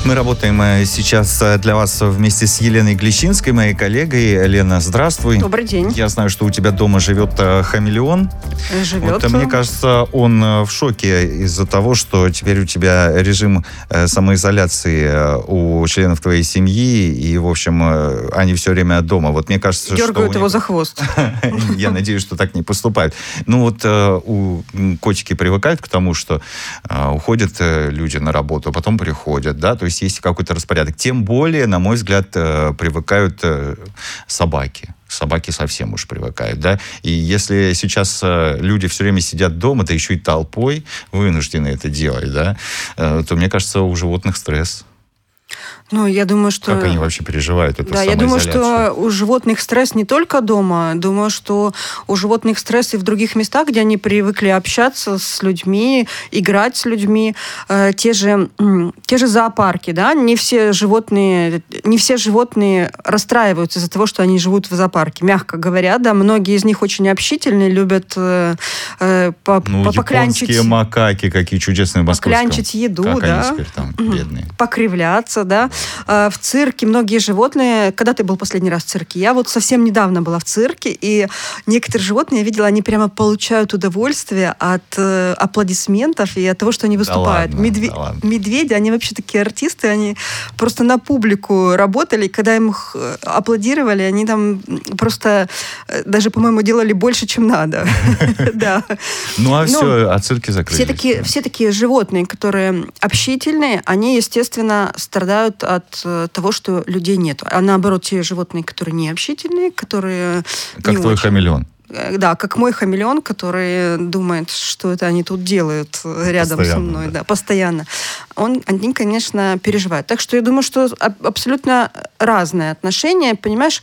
Мы работаем сейчас для вас вместе с Еленой Глещинской, моей коллегой. Лена, здравствуй. Добрый день. Я знаю, что у тебя дома живет хамелеон. Живет. Вот, мне кажется, он в шоке из-за того, что теперь у тебя режим самоизоляции у членов твоей семьи, и, в общем, они все время дома. Вот мне кажется, дергают его за хвост. Я надеюсь, что так не поступают. Ну вот у котики привыкают к тому, что уходят люди на работу, а потом приходят, да, то есть какой-то распорядок. Тем более, на мой взгляд, привыкают собаки. Собаки совсем уж привыкают, да. И если сейчас люди все время сидят дома, да еще и толпой вынуждены это делать, да, то, мне кажется, у животных стресс. Ну, я думаю, что... Как они вообще переживают эту самоизоляцию? Я думаю, что у животных стресс не только дома. Думаю, что у животных стресс и в других местах, где они привыкли общаться с людьми, играть с людьми. Те же зоопарки, да? Не все животные расстраиваются из-за того, что они живут в зоопарке. Мягко говоря, да. Многие из них очень общительные, любят поклянчить... японские макаки, какие чудесные в московском. Поклянчить еду, как да. Они теперь там бедные. Покривляться, да. В цирке многие животные... Когда ты был последний раз в цирке? Я вот совсем недавно была в цирке, и некоторые животные, я видела, они прямо получают удовольствие от аплодисментов и от того, что они выступают. Да ладно. Медведи, они вообще такие артисты, они просто на публику работали, и когда им аплодировали, они там просто даже, по-моему, делали больше, чем надо. Ну, а все, а цирки закрылись. Все такие животные, которые общительные, они, естественно, страдают от того, что людей нет. А наоборот, те животные, которые не общительные, которые... Как твой хамелеон. Да, как мой хамелеон, который думает, что это они тут делают рядом со мной. Да, постоянно. Они, конечно, переживают. Так что я думаю, что абсолютно разные отношения. Понимаешь,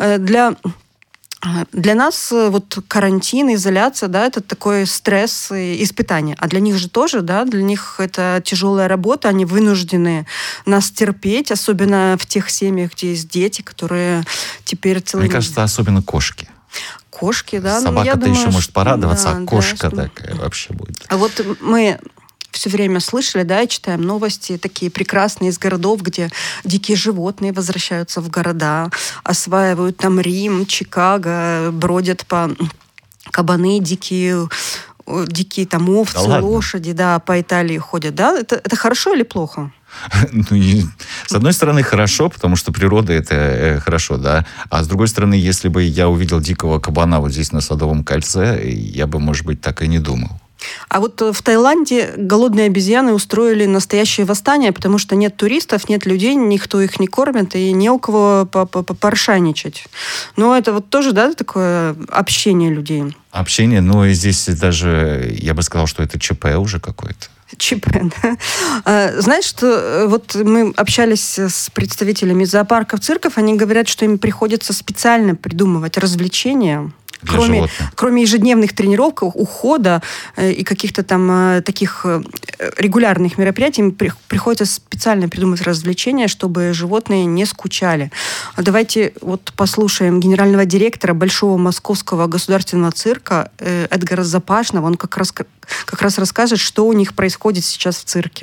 для нас вот карантин, изоляция, да, это такой стресс и испытание. А для них же тоже, да, для них это тяжелая работа, они вынуждены нас терпеть, особенно в тех семьях, где есть дети, которые теперь целыми... Мне кажется, особенно кошки. Кошки, да. Собака-то еще может порадоваться, а кошка такая вообще будет. А вот мы... все время слышали, да, и читаем новости такие прекрасные из городов, где дикие животные возвращаются в города, осваивают там Рим, Чикаго, бродят по кабаны, дикие там овцы, лошади, да, по Италии ходят, да? Это хорошо или плохо? С одной стороны, хорошо, потому что природа — это хорошо, да. А с другой стороны, если бы я увидел дикого кабана вот здесь на Садовом кольце, я бы, может быть, так и не думал. А вот в Таиланде голодные обезьяны устроили настоящее восстание, потому что нет туристов, нет людей, никто их не кормит, и не у кого пооршанничать. Но это вот тоже, да, такое общение людей. Общение, но здесь даже, я бы сказал, что это ЧП уже какое-то. ЧП, да. Знаешь, что вот мы общались с представителями зоопарков, цирков, они говорят, что им приходится специально придумывать развлечения, кроме ежедневных тренировок, ухода и каких-то там таких регулярных мероприятий, им приходится специально придумать развлечения, чтобы животные не скучали. Давайте вот послушаем генерального директора Большого Московского государственного цирка Эдгара Запашного. Он как раз расскажет, что у них происходит сейчас в цирке.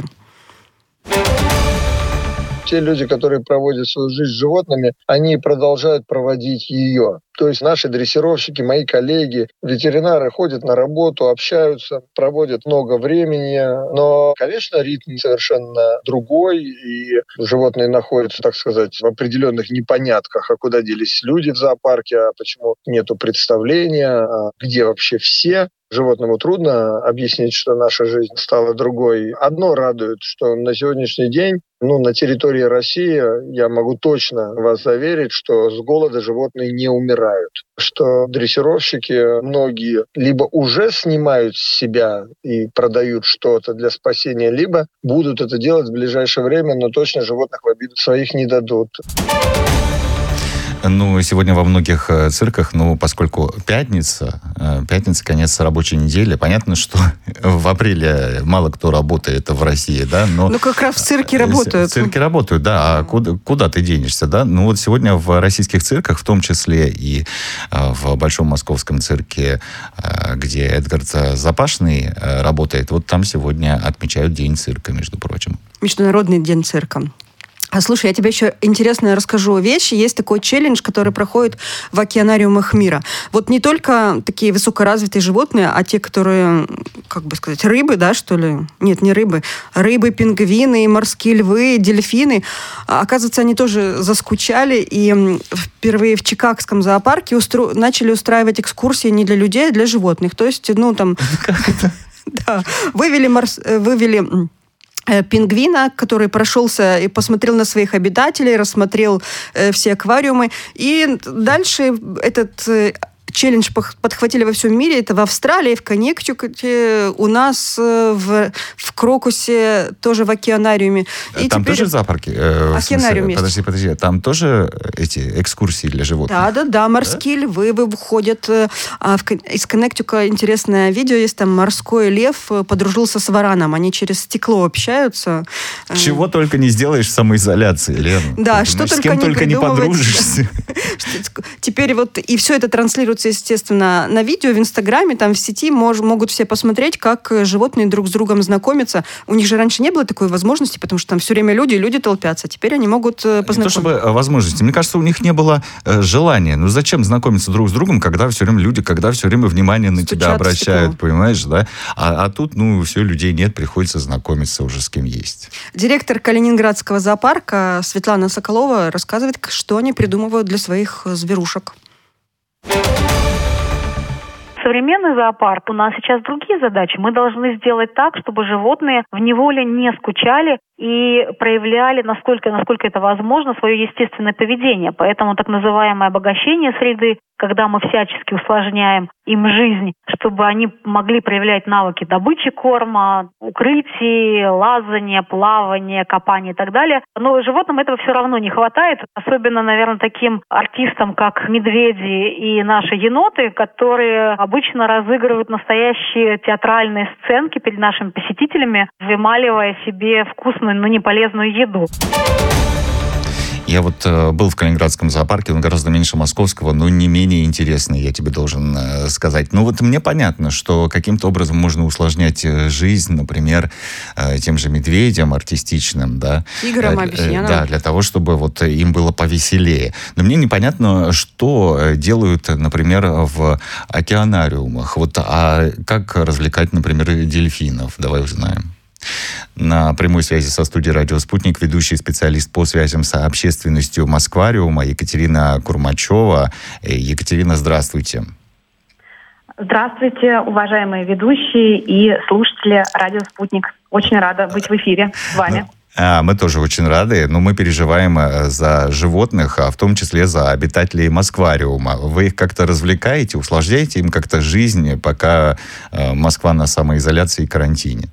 Те люди, которые проводят свою жизнь с животными, они продолжают проводить ее. То есть наши дрессировщики, мои коллеги, ветеринары ходят на работу, общаются, проводят много времени. Но, конечно, ритм совершенно другой, и животные находятся, так сказать, в определенных непонятках, а куда делись люди в зоопарке, а почему нету представления, а где вообще все. Животному трудно объяснить, что наша жизнь стала другой. Одно радует, что на сегодняшний день, на территории России, я могу точно вас заверить, что с голода животные не умирают. Что дрессировщики многие либо уже снимают с себя и продают что-то для спасения, либо будут это делать в ближайшее время, но точно животных в обиду своих не дадут. Сегодня во многих цирках, поскольку пятница, конец рабочей недели, понятно, что в апреле мало кто работает в России, да, но... как раз в цирке работают. В цирке работают, да, а куда ты денешься, да? Вот сегодня в российских цирках, в том числе и в Большом Московском цирке, где Эдгар Запашный работает, вот там сегодня отмечают День цирка, между прочим. Международный день цирка. Слушай, я тебе еще интересно расскажу вещь. Есть такой челлендж, который проходит в океанариумах мира. Вот не только такие высокоразвитые животные, а те, которые, как бы сказать, рыбы, да, что ли? Нет, не рыбы. Рыбы, пингвины, морские львы, дельфины. Оказывается, они тоже заскучали, и впервые в Чикагском зоопарке начали устраивать экскурсии не для людей, а для животных. То есть, Как это? Да, вывели пингвина, который прошелся и посмотрел на своих обитателей, рассмотрел все аквариумы. И дальше этот челлендж подхватили во всем мире. Это в Австралии, в Коннектикуте, у нас в Крокусе, тоже в океанариуме. И там тоже зоопарки? Океанариум есть. Подожди, там тоже эти экскурсии для животных? Да, морские львы выходят. Из Коннектикута интересное видео есть, там морской лев подружился с вараном. Они через стекло общаются. Чего только не сделаешь в самоизоляции, Лена. Да, что с кем только не подружишься. Теперь вот и все это транслируется, естественно, на видео, в Инстаграме, там в сети могут все посмотреть, как животные друг с другом знакомятся. У них же раньше не было такой возможности, потому что там все время люди толпятся. Теперь они могут познакомиться. Не то чтобы возможности. Мне кажется, у них не было желания. Ну зачем знакомиться друг с другом, когда все время внимание на тебя обращают, понимаешь, да? А тут, все, людей нет, приходится знакомиться уже с кем есть. Директор Калининградского зоопарка Светлана Соколова рассказывает, что они придумывают для своих зверушек. Современный зоопарк, у нас сейчас другие задачи. Мы должны сделать так, чтобы животные в неволе не скучали и проявляли, насколько это возможно, свое естественное поведение. Поэтому так называемое обогащение среды, когда мы всячески усложняем им жизнь, чтобы они могли проявлять навыки добычи корма, укрытий, лазания, плавания, копания и так далее. Но животным этого все равно не хватает. Особенно, наверное, таким артистам, как медведи и наши еноты, которые обычно разыгрывают настоящие театральные сценки перед нашими посетителями, вымаливая себе вкусную, но не полезную еду. Я вот был в Калининградском зоопарке, он гораздо меньше московского, но не менее интересный, я тебе должен сказать. Вот мне понятно, что каким-то образом можно усложнять жизнь, например, тем же медведям артистичным, да? Тиграм, обезьянам. Да, для того, чтобы вот им было повеселее. Но мне непонятно, что делают, например, в океанариумах. А как развлекать, например, дельфинов? Давай узнаем. На прямой связи со студией «Радио Спутник» ведущий специалист по связям с общественностью Москвариума Екатерина Курмачева. Екатерина, здравствуйте. Здравствуйте, уважаемые ведущие и слушатели «Радио Спутник». Очень рада быть в эфире с вами. Мы тоже очень рады, но мы переживаем за животных, а в том числе за обитателей Москвариума. Вы их как-то развлекаете, усложняете им как-то жизнь, пока Москва на самоизоляции и карантине?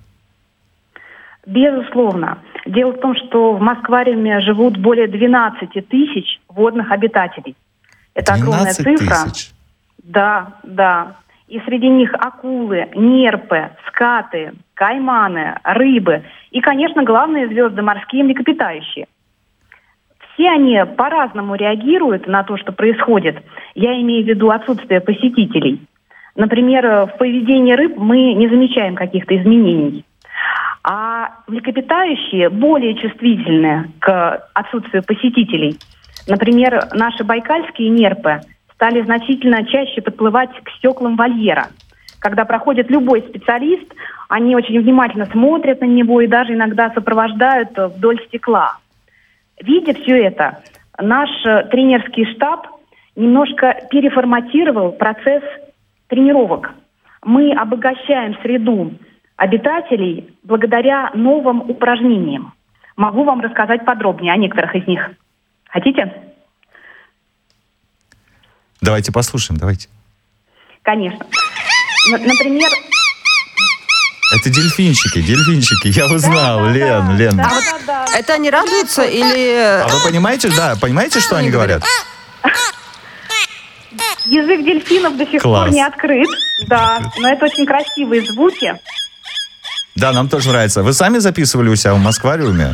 Безусловно. Дело в том, что в Москвариуме живут более 12 тысяч водных обитателей. Это огромная цифра. Тысяч? Да. И среди них акулы, нерпы, скаты, кайманы, рыбы и, конечно, главные звезды морские млекопитающие. Все они по-разному реагируют на то, что происходит. Я имею в виду отсутствие посетителей. Например, в поведении рыб мы не замечаем каких-то изменений. А млекопитающие более чувствительны к отсутствию посетителей. Например, наши байкальские нерпы стали значительно чаще подплывать к стеклам вольера. Когда проходит любой специалист, они очень внимательно смотрят на него и даже иногда сопровождают вдоль стекла. Видя все это, наш тренерский штаб немножко переформатировал процесс тренировок. Мы обогащаем среду обитателей благодаря новым упражнениям. Могу вам рассказать подробнее о некоторых из них. Хотите? Давайте послушаем, давайте. Конечно. Например... Это дельфинчики, я узнал, да, Лен. Да. Это они радуются или... А вы понимаете, что они говорят? Язык дельфинов до сих пор не открыт, да, но это очень красивые звуки. Да, нам тоже нравится. Вы сами записывали у себя в Москвариуме?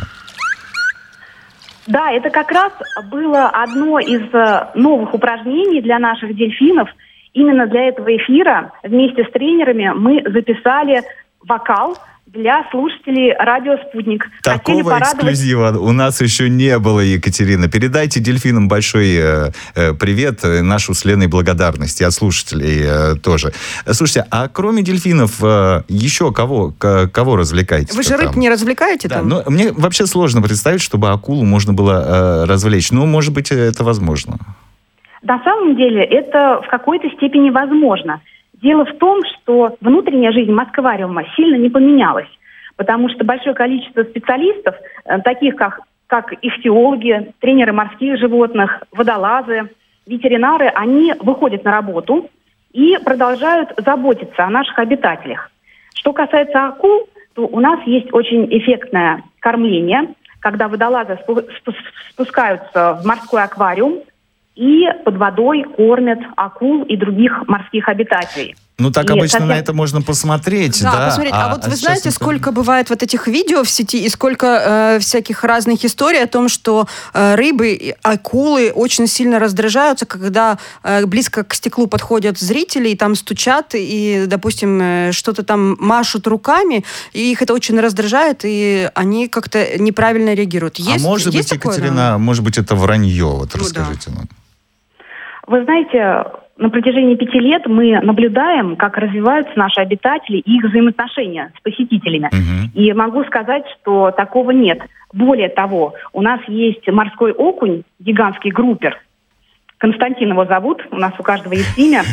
Да, это как раз было одно из новых упражнений для наших дельфинов. Именно для этого эфира вместе с тренерами мы записали вокал для слушателей радио «Спутник». Такого эксклюзива у нас еще не было, Екатерина. Передайте дельфинам большой привет, нашу с Леной благодарность, и от слушателей тоже. Слушайте, а кроме дельфинов еще кого развлекаете? Вы же рыб не развлекаете там? Ну, мне вообще сложно представить, чтобы акулу можно было развлечь. Ну, может быть, это возможно. На самом деле это в какой-то степени возможно. Дело в том, что внутренняя жизнь Москвариума сильно не поменялась, потому что большое количество специалистов, таких как ихтиологи, тренеры морских животных, водолазы, ветеринары, они выходят на работу и продолжают заботиться о наших обитателях. Что касается акул, то у нас есть очень эффектное кормление, когда водолазы спускаются в морской аквариум, и под водой кормят акул и других морских обитателей. Ну, так обычно на это можно посмотреть, да? Посмотреть. А вот вы знаете, сколько бывает вот этих видео в сети и сколько всяких разных историй о том, что рыбы, акулы очень сильно раздражаются, когда близко к стеклу подходят зрители и там стучат, и, допустим, что-то там машут руками, и их это очень раздражает, и они как-то неправильно реагируют. Есть, может быть, такое, Екатерина, да? Может быть, это вранье? Вот расскажите нам. Вы знаете, на протяжении 5 лет мы наблюдаем, как развиваются наши обитатели и их взаимоотношения с посетителями. И могу сказать, что такого нет. Более того, у нас есть морской окунь, гигантский группер. Константин его зовут, у нас у каждого есть имя.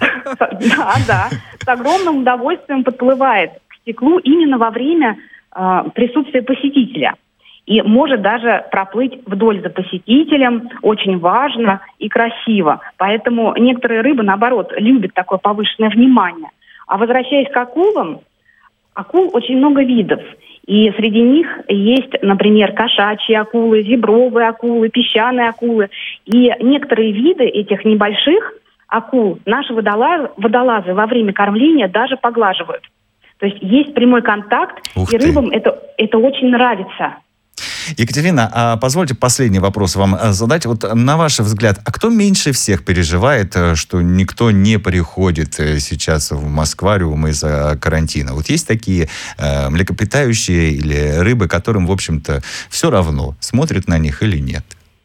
Да, с огромным удовольствием подплывает к стеклу именно во время присутствия посетителя. И может даже проплыть вдоль за посетителем, очень важно и красиво. Поэтому некоторые рыбы, наоборот, любят такое повышенное внимание. А возвращаясь к акулам, акул очень много видов. И среди них есть, например, кошачьи акулы, зебровые акулы, песчаные акулы. И некоторые виды этих небольших акул наши водолазы во время кормления даже поглаживают. То есть прямой контакт, и рыбам это очень нравится. Екатерина, а позвольте последний вопрос вам задать. Вот на ваш взгляд, а кто меньше всех переживает, что никто не приходит сейчас в Москвариум из-за карантина? Вот есть такие млекопитающие или рыбы, которым, в общем-то, все равно, смотрят на них или нет?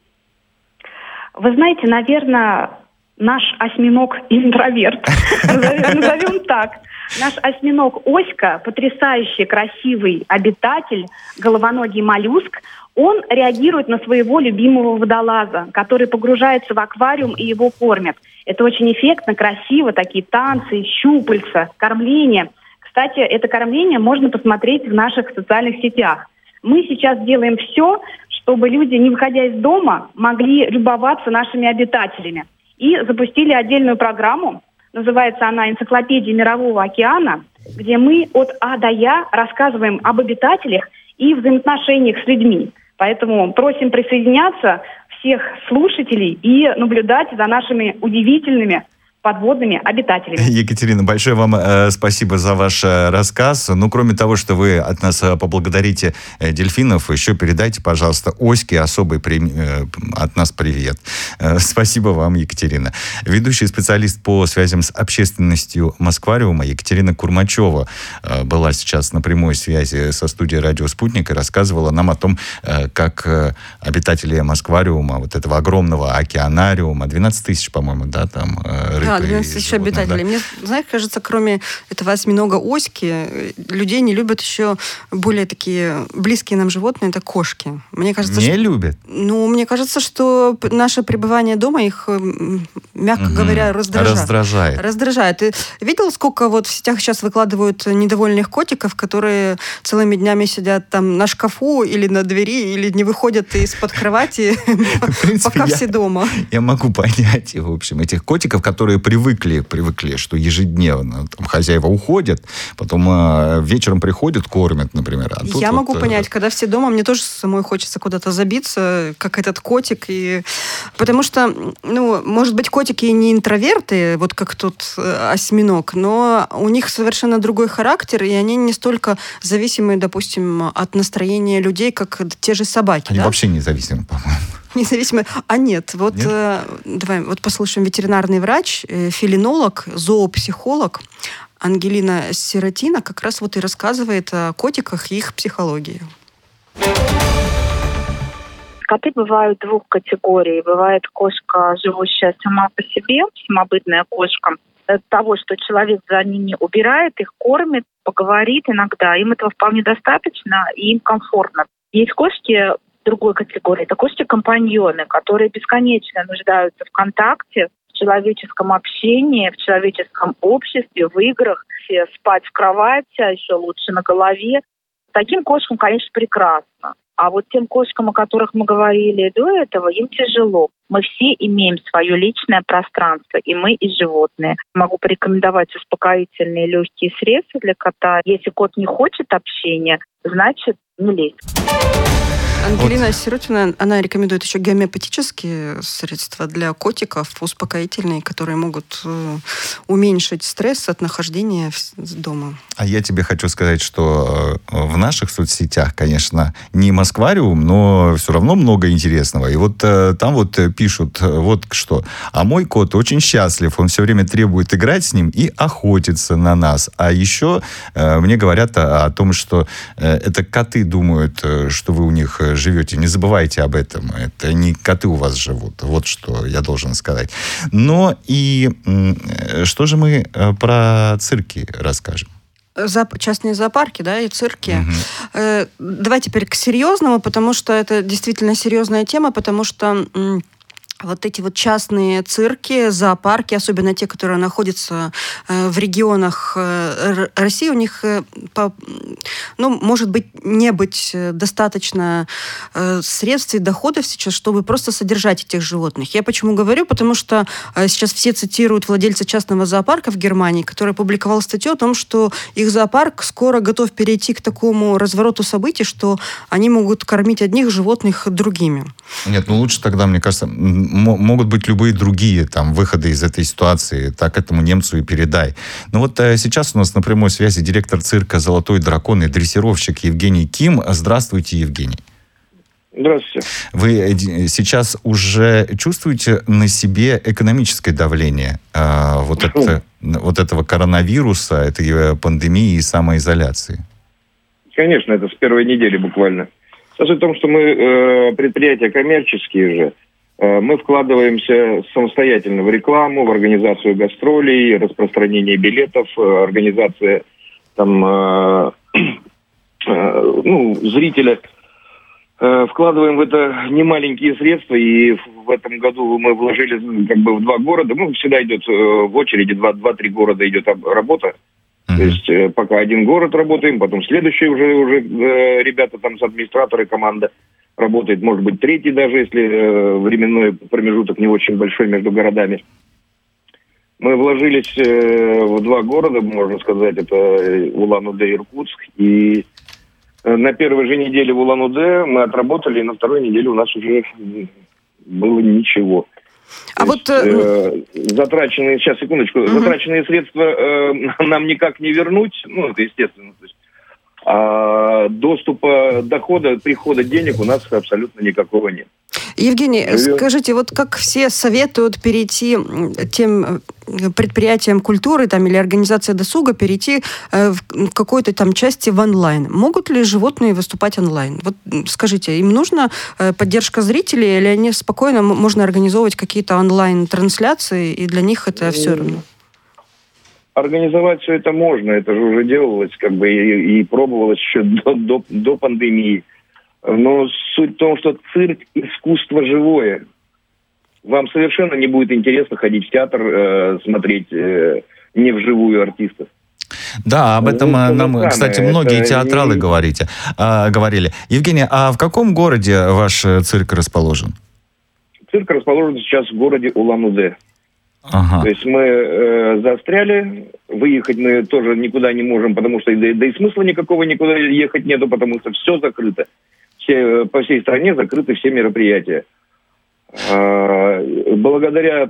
Вы знаете, наверное, наш осьминог-интроверт, назовем так. Наш осьминог Оська, потрясающий красивый обитатель, головоногий моллюск, он реагирует на своего любимого водолаза, который погружается в аквариум и его кормят. Это очень эффектно, красиво, такие танцы, щупальца, кормление. Кстати, это кормление можно посмотреть в наших социальных сетях. Мы сейчас делаем все, чтобы люди, не выходя из дома, могли любоваться нашими обитателями. И запустили отдельную программу. Называется она «Энциклопедия Мирового океана», где мы от А до Я рассказываем об обитателях и взаимоотношениях с людьми. Поэтому просим присоединяться всех слушателей и наблюдать за нашими удивительными подводными обитателями. Екатерина, большое вам спасибо за ваш рассказ. Ну, кроме того, что вы от нас поблагодарите дельфинов, еще передайте, пожалуйста, Оське особый от нас привет. Спасибо вам, Екатерина. Ведущий специалист по связям с общественностью Москвариума Екатерина Курмачева была сейчас на прямой связи со студией «Радио Спутник» и рассказывала нам о том, как обитатели Москвариума, вот этого огромного океанариума, 12 тысяч, по-моему, да, там рыб. 12 тысяч обитателей. Да. Мне, знаешь, кажется, кроме этого осьминога Оськи, людей не любят еще более такие близкие нам животные, это кошки. Мне кажется, не любят? Ну, мне кажется, что наше пребывание дома их, мягко говоря, раздражает. Раздражает. Ты видел, сколько вот в сетях сейчас выкладывают недовольных котиков, которые целыми днями сидят там на шкафу или на двери, или не выходят из-под кровати, пока все дома. Я могу понять, в общем, этих котиков, которые привыкли, что ежедневно там хозяева уходят, потом вечером приходят, кормят, например. А я могу понять, когда все дома, мне тоже самой хочется куда-то забиться, как этот котик. Потому что, может быть, котики и не интроверты, вот как тот осьминог, но у них совершенно другой характер, и они не столько зависимы, допустим, от настроения людей, как те же собаки. Они вообще не зависимы, по-моему. Независимо. А нет, вот давай вот послушаем ветеринарный врач, фелинолог, зоопсихолог Ангелина Сиротина как раз вот и рассказывает о котиках и их психологии. Коты бывают двух категорий. Бывает кошка, живущая сама по себе, самобытная кошка. От того, что человек за ними убирает, их кормит, поговорит иногда. Им этого вполне достаточно, и им комфортно. Есть кошки другой категории. Это кошки-компаньоны, которые бесконечно нуждаются в контакте, в человеческом общении, в человеческом обществе, в играх, спать в кровати, а еще лучше на голове. Таким кошкам, конечно, прекрасно. А вот тем кошкам, о которых мы говорили до этого, им тяжело. Мы все имеем свое личное пространство, и мы, и животные. Могу порекомендовать успокоительные легкие средства для кота. Если кот не хочет общения, значит, не лезь. Ангелина Сиротина, она рекомендует еще гомеопатические средства для котиков, успокоительные, которые могут уменьшить стресс от нахождения дома. А я тебе хочу сказать, что в наших соцсетях, конечно, не Москвариум, но все равно много интересного. И вот там вот пишут вот что. А мой кот очень счастлив, он все время требует играть с ним и охотиться на нас. А еще мне говорят о том, что это коты думают, что вы у них живете. Не забывайте об этом. Это не коты у вас живут. Вот что я должен сказать. Но и что же мы про цирки расскажем? Частные зоопарки, да, и цирки. Угу. Давай теперь к серьезному, потому что это действительно серьезная тема, потому что вот эти вот частные цирки, зоопарки, особенно те, которые находятся в регионах России, у них, может быть, не быть достаточно средств и доходов сейчас, чтобы просто содержать этих животных. Я почему говорю? Потому что сейчас все цитируют владельца частного зоопарка в Германии, который опубликовал статью о том, что их зоопарк скоро готов перейти к такому развороту событий, что они могут кормить одних животных другими. Нет, лучше тогда, мне кажется, могут быть любые другие там выходы из этой ситуации. Так этому немцу и передай. Но вот сейчас у нас на прямой связи директор цирка «Золотой дракон» и дрессировщик Евгений Ким. Здравствуйте, Евгений. Здравствуйте. Вы сейчас уже чувствуете на себе экономическое давление вот этого коронавируса, этой пандемии и самоизоляции? Конечно, это с первой недели буквально. Суть в том, что мы предприятия коммерческие же, мы вкладываемся самостоятельно в рекламу, в организацию гастролей, распространение билетов, организация зрителя. Вкладываем в это немаленькие средства, и в этом году мы вложили в 2 города. Всегда идет в очереди 2-3 города идет работа. То есть пока один город работаем, потом следующий уже ребята там с администраторы, команда работает, может быть, 3-й даже, если временной промежуток не очень большой между городами. Мы вложились в 2 города, можно сказать, это Улан-Удэ и Иркутск. И на первой же неделе в Улан-Удэ мы отработали, и на второй неделе у нас уже было ничего. Затраченные, сейчас, секундочку, затраченные средства нам никак не вернуть, это естественно. То есть, а доступа, дохода, прихода денег у нас абсолютно никакого нет. Евгений, скажите, вот как все советуют перейти тем предприятиям культуры или организация досуга, перейти в какой-то там части в онлайн. Могут ли животные выступать онлайн? Вот скажите, им нужна поддержка зрителей, или они спокойно можно организовывать какие-то онлайн-трансляции, и для них это все равно? Организовать все это можно, это же уже делалось, и пробовалось еще до пандемии. Но суть в том, что цирк – искусство живое. Вам совершенно не будет интересно ходить в театр, смотреть не вживую артистов. Да, об этом нам, кстати, многие театралы говорили. Евгений, а в каком городе ваш цирк расположен? Цирк расположен сейчас в городе Улан-Удэ. Ага. То есть мы застряли, выехать мы тоже никуда не можем, потому что да и смысла никакого никуда ехать нету, потому что все закрыто. По всей стране закрыты все мероприятия. Благодаря,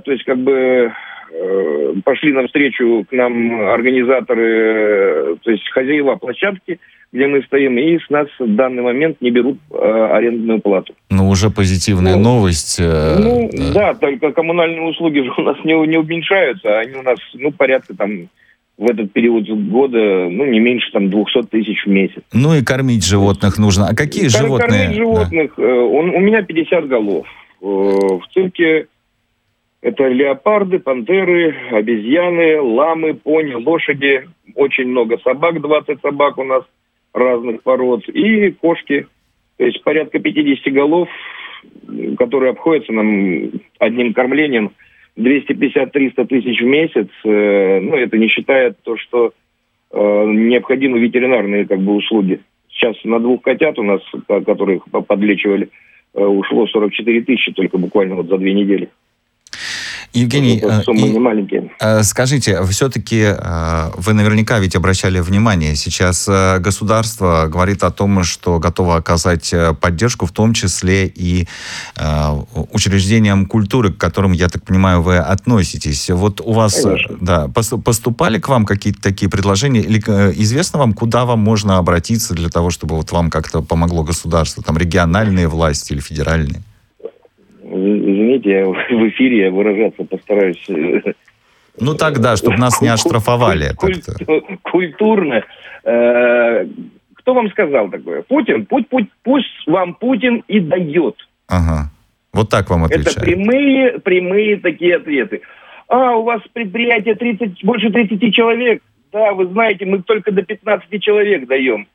пошли навстречу к нам организаторы, то есть хозяева площадки, где мы стоим, и с нас в данный момент не берут арендную плату. Уже позитивная новость. Да, только коммунальные услуги же у нас не уменьшаются, они у нас, порядка в этот период года, не меньше 200 тысяч в месяц. Ну и кормить животных нужно. А какие животные? Кормить животных, да. У меня 50 голов. В цирке это леопарды, пантеры, обезьяны, ламы, пони, лошади. Очень много собак, 20 собак у нас разных пород. И кошки. То есть порядка 50 голов, которые обходятся нам одним кормлением 250-300 тысяч в месяц. Это не считая то, что необходимы ветеринарные услуги. Сейчас на 2 котят у нас, которых подлечивали, ушло 44 тысячи только буквально за 2 недели. Евгений, суммы не маленькие. Скажите, все-таки вы наверняка ведь обращали внимание, сейчас государство говорит о том, что готово оказать поддержку, в том числе и учреждениям культуры, к которым, я так понимаю, вы относитесь. Вот у вас поступали к вам какие-то такие предложения? Или известно вам, куда вам можно обратиться для того, чтобы вам как-то помогло государство? Там региональные власти или федеральные? Извините, я в эфире, я выражаться постараюсь. Чтобы нас не оштрафовали. Культурно. Кто вам сказал такое? Путин? Пусть вам Путин и дает. Ага. Вот так вам отвечают. Это прямые такие ответы. У вас предприятие больше 30 человек. Да, вы знаете, мы только до 15 человек даем.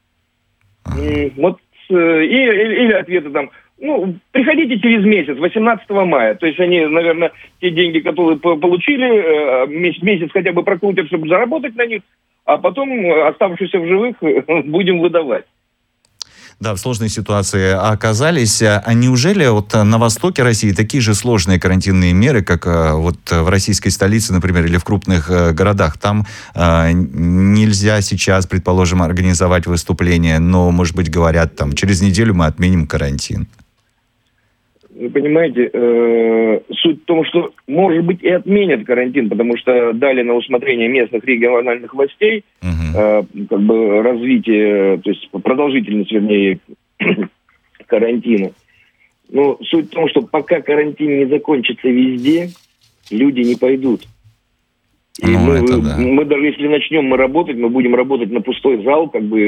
Или ответы приходите через месяц, 18 мая. То есть они, наверное, те деньги, которые получили, месяц хотя бы прокрутят, чтобы заработать на них, а потом оставшиеся в живых будем выдавать. Да, в сложной ситуации оказались. А неужели на востоке России такие же сложные карантинные меры, как в российской столице, например, или в крупных городах? Там нельзя сейчас, предположим, организовать выступление, но, может быть, говорят, через неделю мы отменим карантин. Вы понимаете, суть в том, что, может быть, и отменят карантин, потому что дали на усмотрение местных региональных властей развитие, то есть продолжительность, вернее, карантина. Но суть в том, что пока карантин не закончится везде, люди не пойдут. И мы даже если начнем работать, мы будем работать на пустой зал,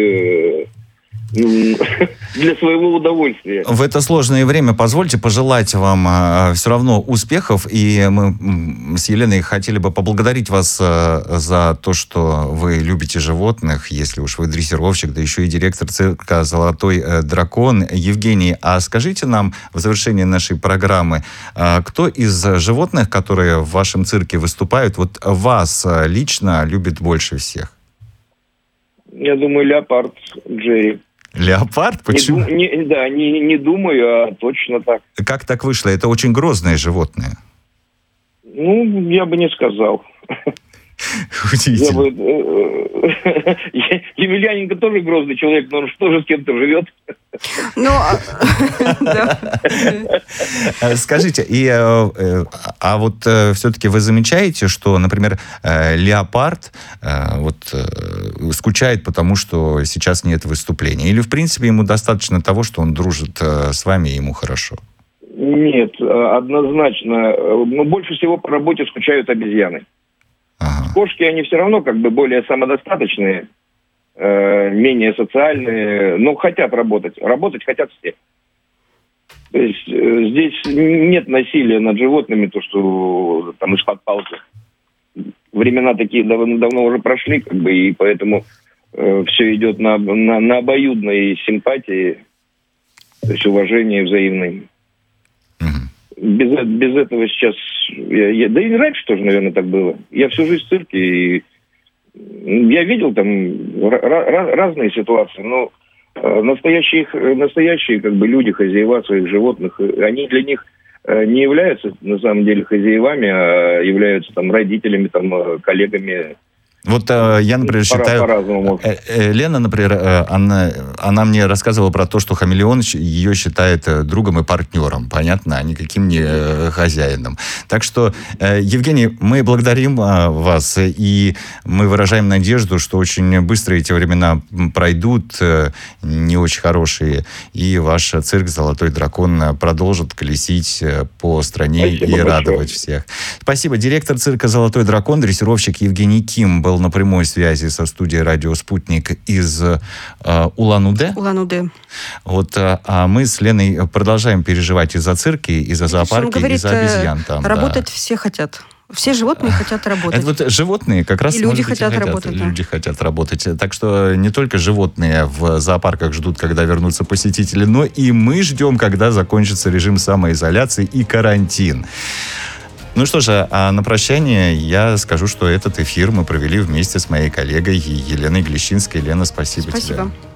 для своего удовольствия. В это сложное время позвольте пожелать вам все равно успехов, и мы с Еленой хотели бы поблагодарить вас за то, что вы любите животных, если уж вы дрессировщик, да еще и директор цирка «Золотой дракон». Евгений, а скажите нам в завершении нашей программы, кто из животных, которые в вашем цирке выступают, вас лично любит больше всех? Я думаю, леопард Джерри. Леопард? Почему? Не думаю, а точно так. Как так вышло? Это очень грозное животное. Я бы не сказал. Удивительно. Емельяненко тоже грозный человек, но он тоже с кем-то живет. Скажите, все-таки вы замечаете, что, например, леопард скучает, потому что сейчас нет выступления? Или, в принципе, ему достаточно того, что он дружит с вами, и ему хорошо? Нет, однозначно. Больше всего по работе скучают обезьяны. Ага. Кошки, они все равно более самодостаточные, менее социальные, но хотят работать. Работать хотят все. То есть здесь нет насилия над животными, то, что из-под палки. Времена такие давно уже прошли, и поэтому все идет на обоюдной симпатии, то есть уважении взаимной. Без этого сейчас... да и раньше тоже, наверное, так было. Я всю жизнь в цирке, и я видел разные ситуации, но настоящие люди, хозяева своих животных, они для них не являются, на самом деле, хозяевами, а являются родителями, коллегами. Я, например, считаю... Лена, например, она мне рассказывала про то, что хамелеон ее считает другом и партнером, понятно, а никаким не хозяином. Так что, Евгений, мы благодарим вас, и мы выражаем надежду, что очень быстро эти времена пройдут, не очень хорошие, и ваш цирк «Золотой дракон» продолжит колесить по стране. Спасибо и радовать большое. Всех. Спасибо. Директор цирка «Золотой дракон», дрессировщик Евгений Ким был был на прямой связи со студией «Радио Спутник» из Улан-Удэ. Улан-Удэ. Вот, а мы с Леной продолжаем переживать из-за цирки, из-за зоопарка, из-за обезьян. Там, работать все хотят. Все животные хотят работать. Это вот животные как раз... И люди хотят работать. Да. Люди хотят работать. Так что не только животные в зоопарках ждут, когда вернутся посетители, но и мы ждем, когда закончится режим самоизоляции и карантин. Ну что же, а на прощание я скажу, что этот эфир мы провели вместе с моей коллегой Еленой Глещинской. Лена, спасибо тебе. Спасибо.